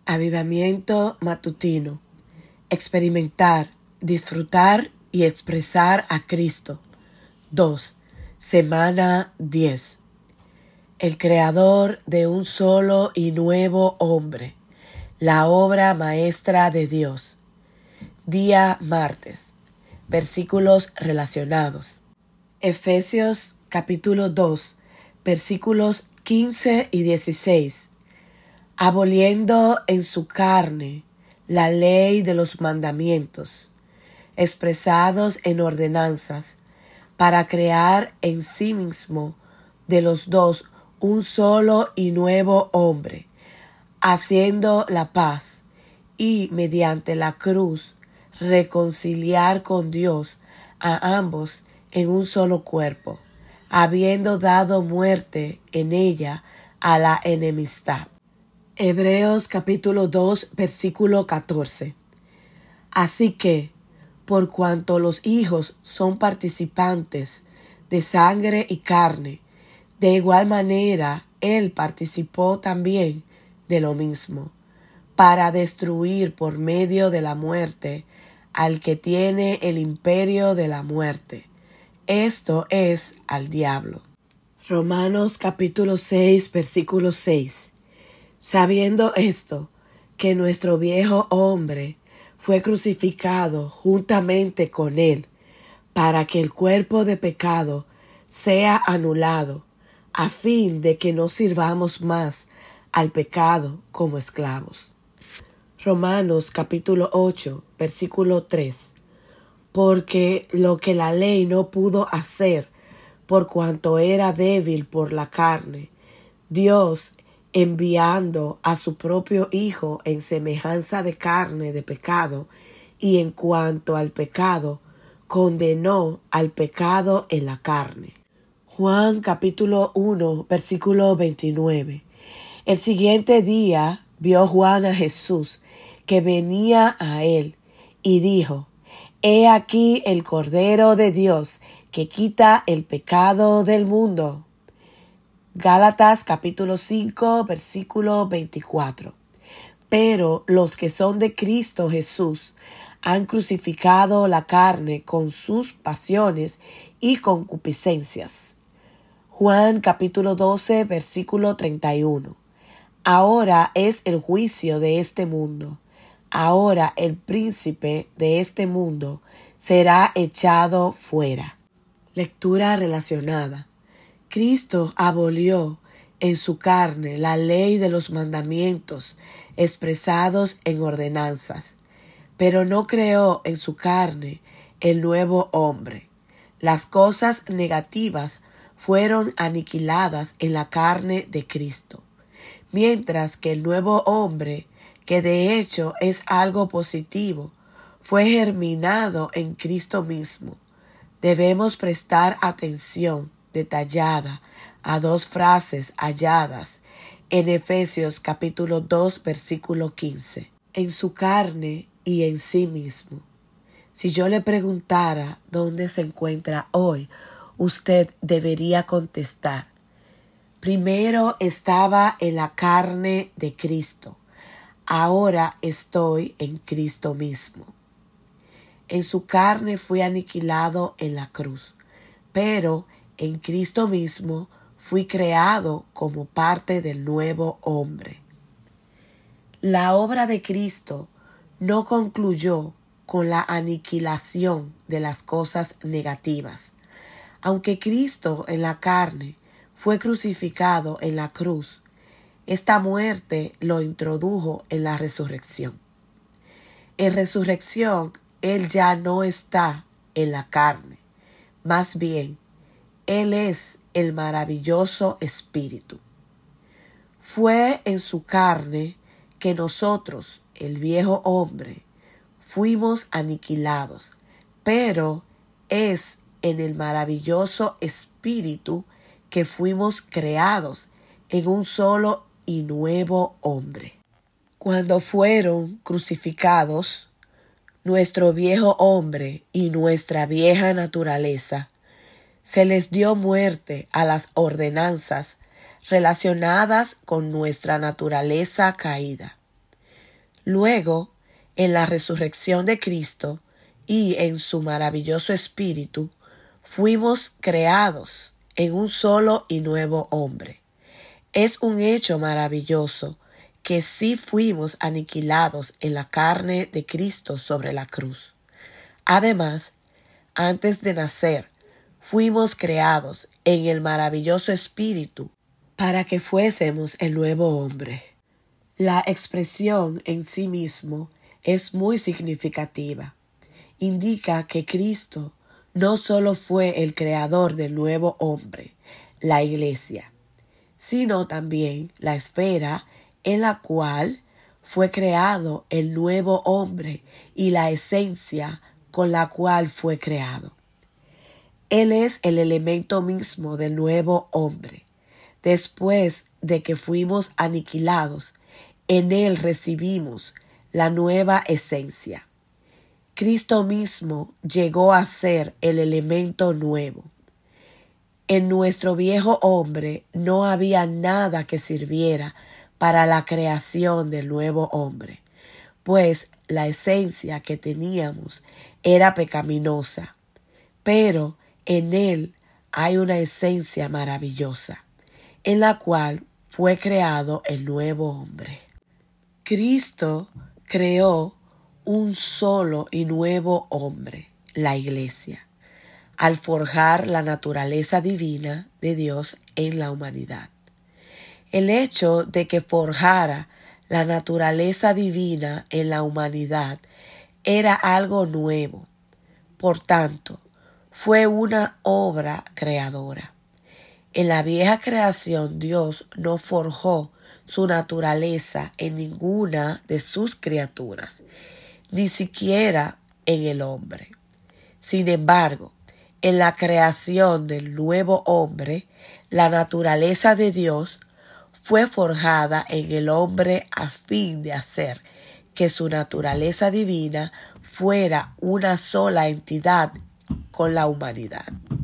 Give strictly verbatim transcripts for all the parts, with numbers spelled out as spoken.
Avivamiento matutino. Experimentar, disfrutar y expresar a Cristo. dos. Semana diez. El creador de un solo y nuevo hombre. La obra maestra de Dios. Día martes. Versículos relacionados. Efesios capítulo dos, versículos quince y dieciséis. Aboliendo en su carne la ley de los mandamientos, expresados en ordenanzas, para crear en sí mismo de los dos un solo y nuevo hombre, haciendo la paz, y mediante la cruz reconciliar con Dios a ambos en un solo cuerpo, habiendo dado muerte en ella a la enemistad. Hebreos capítulo dos, versículo catorce. Así que, por cuanto los hijos son participantes de sangre y carne, de igual manera él participó también de lo mismo, para destruir por medio de la muerte al que tiene el imperio de la muerte, esto es, al diablo. Romanos capítulo seis, versículo seis. Sabiendo esto, que nuestro viejo hombre fue crucificado juntamente con él, para que el cuerpo de pecado sea anulado, a fin de que no sirvamos más al pecado como esclavos. Romanos capítulo ocho, versículo tres. Porque lo que la ley no pudo hacer, por cuanto era débil por la carne, Dios, enviando a su propio Hijo en semejanza de carne de pecado, y en cuanto al pecado, condenó al pecado en la carne. Juan capítulo uno, versículo veintinueve. El siguiente día vio Juan a Jesús, que venía a él, y dijo: He aquí el Cordero de Dios, que quita el pecado del mundo. Gálatas capítulo cinco, versículo veinticuatro. Pero los que son de Cristo Jesús han crucificado la carne con sus pasiones y concupiscencias. Juan capítulo doce, versículo treinta y uno. Ahora es el juicio de este mundo. Ahora el príncipe de este mundo será echado fuera. Lectura relacionada. Cristo abolió en su carne la ley de los mandamientos expresados en ordenanzas, pero no creó en su carne el nuevo hombre. Las cosas negativas fueron aniquiladas en la carne de Cristo, mientras que el nuevo hombre, que de hecho es algo positivo, fue germinado en Cristo mismo. Debemos prestar atención detallada a dos frases halladas en Efesios capítulo dos, versículo quince. En su carne y en sí mismo. Si yo le preguntara dónde se encuentra hoy, usted debería contestar: primero estaba en la carne de Cristo, ahora estoy en Cristo mismo. En su carne fui aniquilado en la cruz, pero en Cristo mismo fui creado como parte del nuevo hombre. La obra de Cristo no concluyó con la aniquilación de las cosas negativas. Aunque Cristo en la carne fue crucificado en la cruz, esta muerte lo introdujo en la resurrección. En resurrección, Él ya no está en la carne, más bien, Él es el maravilloso Espíritu. Fue en su carne que nosotros, el viejo hombre, fuimos aniquilados, pero es en el maravilloso Espíritu que fuimos creados en un solo y nuevo hombre. Cuando fueron crucificados, nuestro viejo hombre y nuestra vieja naturaleza, se les dio muerte a las ordenanzas relacionadas con nuestra naturaleza caída. Luego, en la resurrección de Cristo y en su maravilloso Espíritu, fuimos creados en un solo y nuevo hombre. Es un hecho maravilloso que sí fuimos aniquilados en la carne de Cristo sobre la cruz. Además, antes de nacer, fuimos creados en el maravilloso Espíritu para que fuésemos el nuevo hombre. La expresión en sí mismo es muy significativa. Indica que Cristo no solo fue el creador del nuevo hombre, la Iglesia, sino también la esfera en la cual fue creado el nuevo hombre y la esencia con la cual fue creado. Él es el elemento mismo del nuevo hombre. Después de que fuimos aniquilados, en él recibimos la nueva esencia. Cristo mismo llegó a ser el elemento nuevo. En nuestro viejo hombre no había nada que sirviera para la creación del nuevo hombre, pues la esencia que teníamos era pecaminosa, pero en él hay una esencia maravillosa, en la cual fue creado el nuevo hombre. Cristo creó un solo y nuevo hombre, la Iglesia, al forjar la naturaleza divina de Dios en la humanidad. El hecho de que forjara la naturaleza divina en la humanidad era algo nuevo. Por tanto, fue una obra creadora. En la vieja creación, Dios no forjó su naturaleza en ninguna de sus criaturas, ni siquiera en el hombre. Sin embargo, en la creación del nuevo hombre, la naturaleza de Dios fue forjada en el hombre a fin de hacer que su naturaleza divina fuera una sola entidad con la humanidad.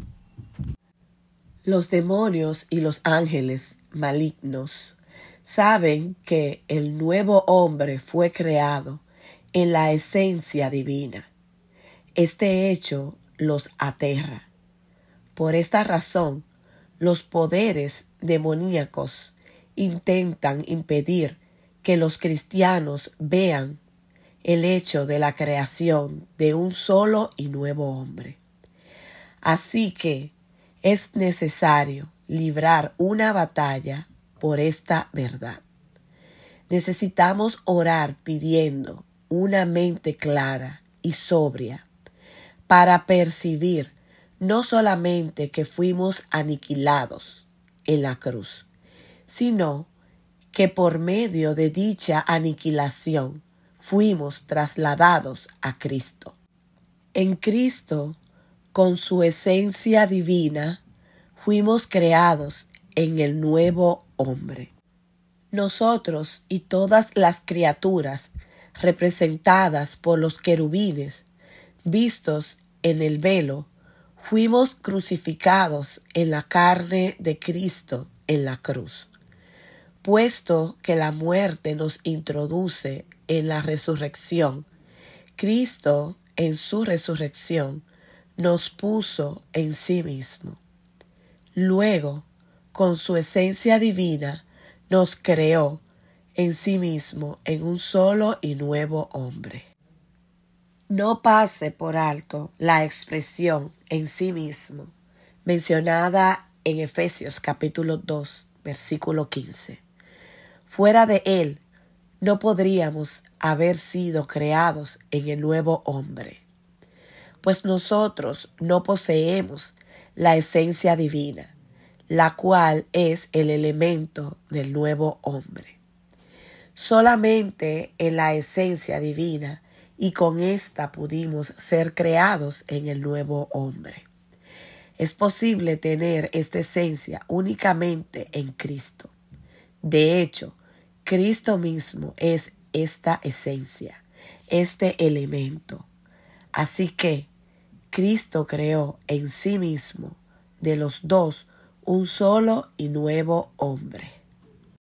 Los demonios y los ángeles malignos saben que el nuevo hombre fue creado en la esencia divina. Este hecho los aterra. Por esta razón, los poderes demoníacos intentan impedir que los cristianos vean el hecho de la creación de un solo y nuevo hombre. Así que es necesario librar una batalla por esta verdad. Necesitamos orar pidiendo una mente clara y sobria para percibir no solamente que fuimos aniquilados en la cruz, sino que por medio de dicha aniquilación fuimos trasladados a Cristo. En Cristo, con su esencia divina, fuimos creados en el nuevo hombre. Nosotros y todas las criaturas representadas por los querubines, vistos en el velo, fuimos crucificados en la carne de Cristo en la cruz. Puesto que la muerte nos introduce en la resurrección, Cristo en su resurrección nos puso en sí mismo. Luego, con su esencia divina, nos creó en sí mismo en un solo y nuevo hombre. No pase por alto la expresión en sí mismo, mencionada en Efesios capítulo dos, versículo quince. Fuera de él, no podríamos haber sido creados en el nuevo hombre, pues nosotros no poseemos la esencia divina, la cual es el elemento del nuevo hombre. Solamente en la esencia divina y con esta pudimos ser creados en el nuevo hombre. Es posible tener esta esencia únicamente en Cristo. De hecho, Cristo mismo es esta esencia, este elemento. Así que Cristo creó en sí mismo de los dos un solo y nuevo hombre.